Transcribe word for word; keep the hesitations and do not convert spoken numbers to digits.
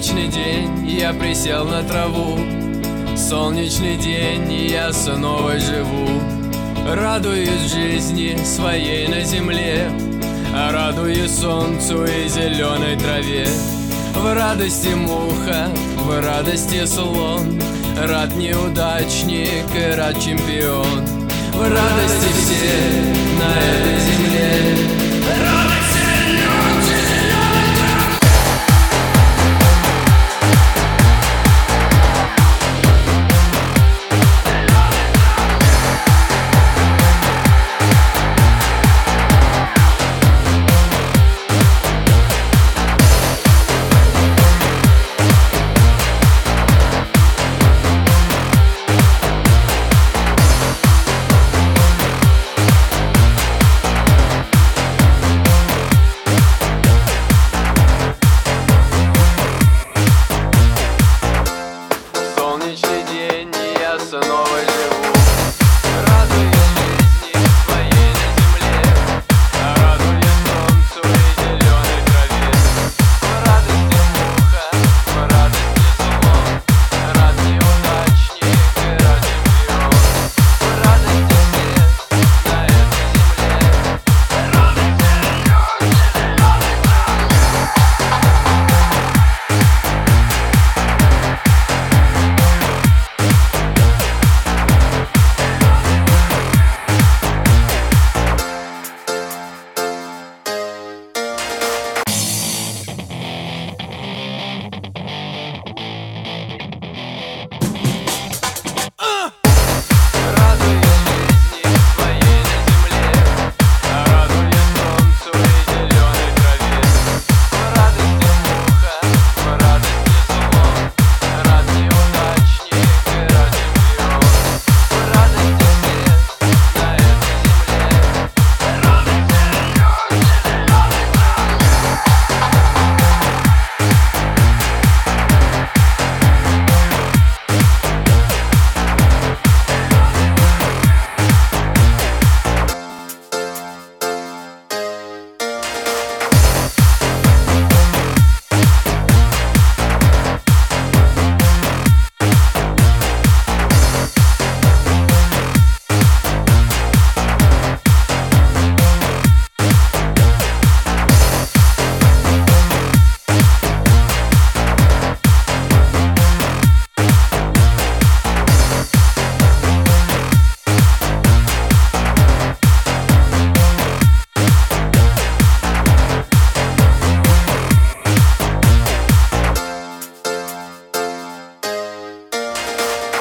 Солнечный день, я присел на траву. Солнечный день, и я снова живу. Радуюсь жизни своей на земле, радуюсь солнцу и зеленой траве. В радости муха, в радости слон, рад неудачник и рад чемпион. В радости все на этой земле.